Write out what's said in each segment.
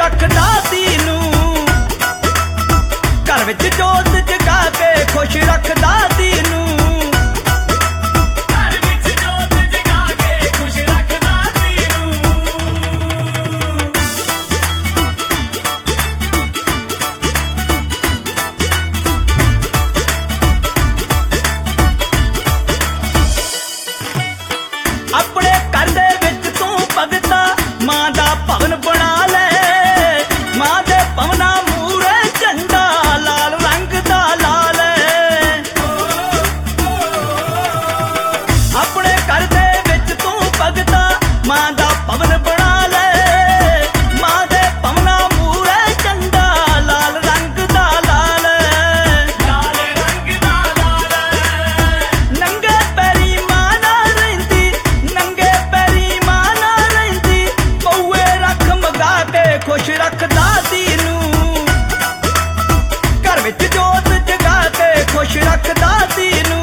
रखदा दीनू घर विच जोत जगा के खुश रखदा दीनू घर विच जोत जगा के खुश रखदा दीनू अपने घर दे विच तू भगता मां दा भवन बना ले मां दे भवना मूरे झंडा लाल रंग दा ला ले अपने घर दे विच तू भगता मां दा भवन बना ले मां दे भवना मूरे झंडा लाल रंग दा ला ले लाल रंग दा ला ले नंगे पैरी मां ना रहिंदी नंगे पैरी मां ना रहिंदी पौए रख मगा के खुश रखदा दीनू घर विच जोत जगा के खुश रखदा दीनू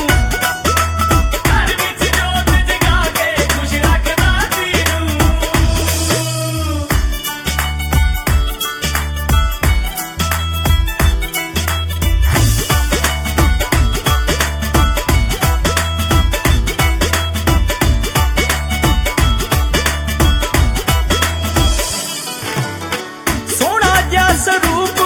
घर विच जोत जगा के खुश रखदा दीनू सोना जिहा स्वरूप